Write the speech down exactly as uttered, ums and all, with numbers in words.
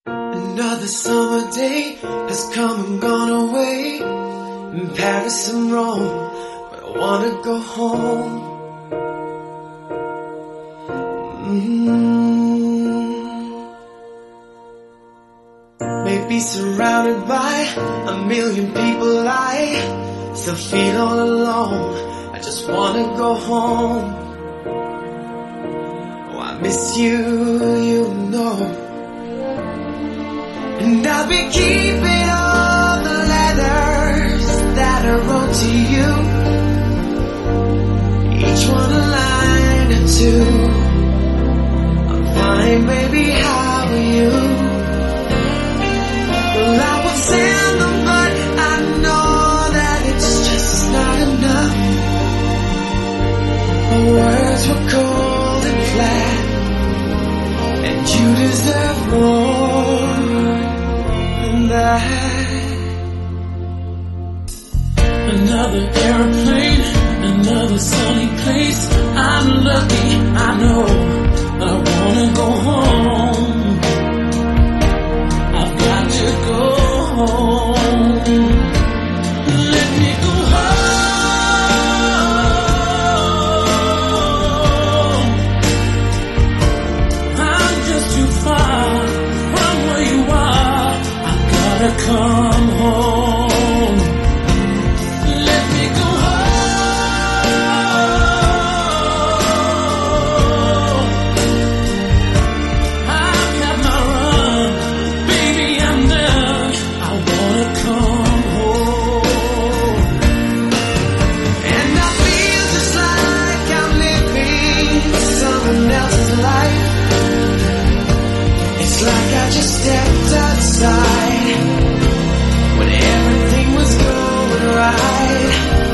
Another summer day has come and gone away. In Paris and Rome, but I wanna go home. mm. Maybe surrounded by a million people, I still feel all alone. I just wanna go home. Oh, I miss you, you know. And I'll be keeping all the letters that I wrote to you, each one a line or two. I'm fine, baby, how are you? Well, I would send them, but I know that it's just not enough. My words were cold and flat, and you deserve more than that. Another airplane, another sunny place. I'm lucky, I know, but I wanna go home. I've got to go home. Let me go home. I'm just too far from where you are. I've gotta come home. Let me go home. I've had my run, baby, I'm done. I wanna come home. And I feel just like I'm living someone else's life. It's like I just stepped outside when everything was going right.